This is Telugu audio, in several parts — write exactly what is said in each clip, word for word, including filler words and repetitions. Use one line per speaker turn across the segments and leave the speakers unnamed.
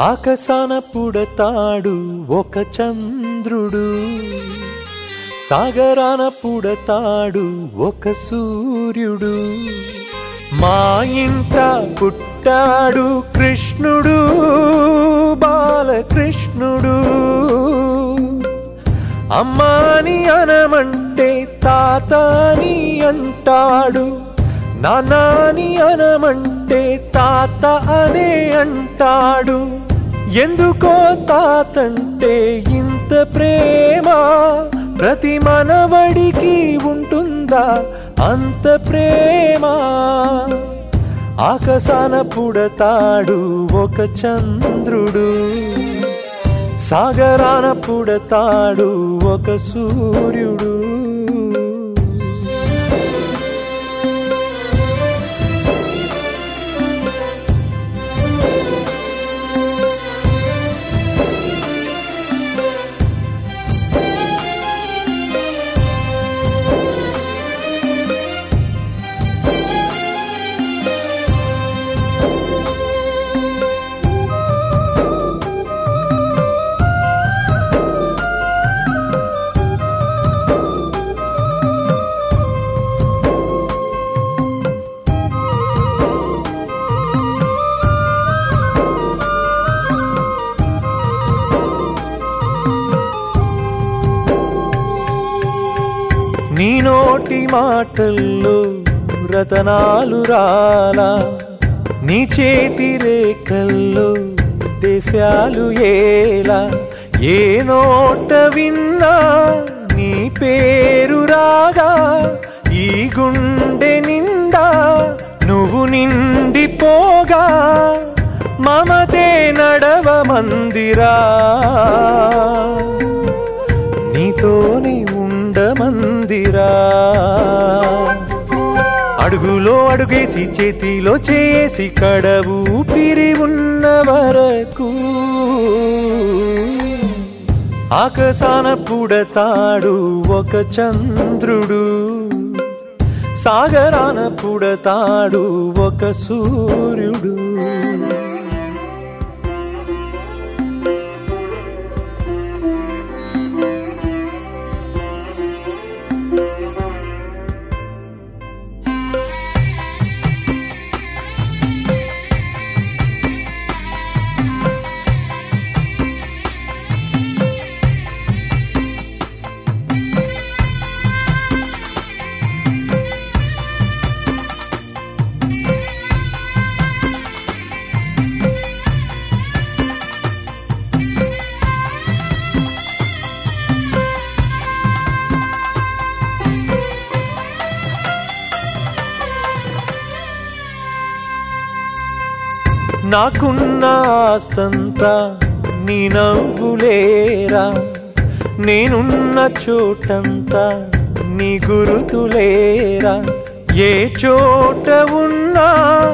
ఆకాశాన పుడతాడు ఒక చంద్రుడు, సాగరాన పుడతాడు ఒక సూర్యుడు. మా ఇంట పుట్టాడు కృష్ణుడు, బాలకృష్ణుడు. అమ్మాని అనమంటే తాతని అంటాడు, నానాని అనమంటే తాత అనే అంటాడు. ఎందుకో తాతంటే ఇంత ప్రేమ, ప్రతి మనవడికి ఉంటుందా అంత ప్రేమ? ఆకాశాన పుడతాడు ఒక చంద్రుడు, సాగరాన పుడతాడు ఒక సూర్యుడు. నీ నోటి మాటల్లో రతనాలు రాలా, నీ చేతి రేఖల్లో దేశాలు ఏలా. ఏ నోట విన్నా నీ పేరు రాగా, ఈ గుండె నిండా నువ్వు నిండిపోగా. మమతే నడవ మందిరా, నీతోనే మందిరా. అడుగులో అడుగేసి చేతిలో చేసి కడవు పిరి ఉన్న వరకు ఆకాశాన పుడతాడు ఒక చంద్రుడు, సాగరాన పుడతాడు ఒక సూర్యుడు. నాకున్న ఆస్తంతా నీ నవ్వులేరా, నేనున్న చోటంతా నీ గురుతులేరా. ఏ చోట ఉన్నా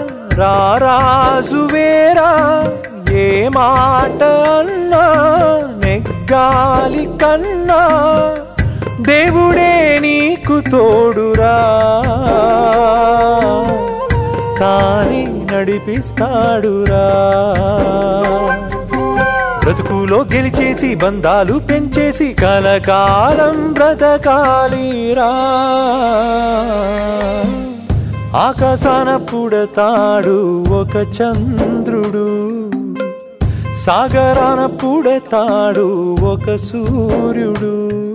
రారాజువేరా, ఏ మాట అన్నా నెగ్గాలి కన్నా. దేవుడే నీకు తోడురా, తానే నడిపిస్తాడురా. బ్రతుకులో గెలిచేసి బంధాలు పెంచేసి కలకాలం బ్రతకాలిరా. ఆకాశాన పుడతాడు ఒక చంద్రుడు, సాగరాన పుడతాడు ఒక సూర్యుడు.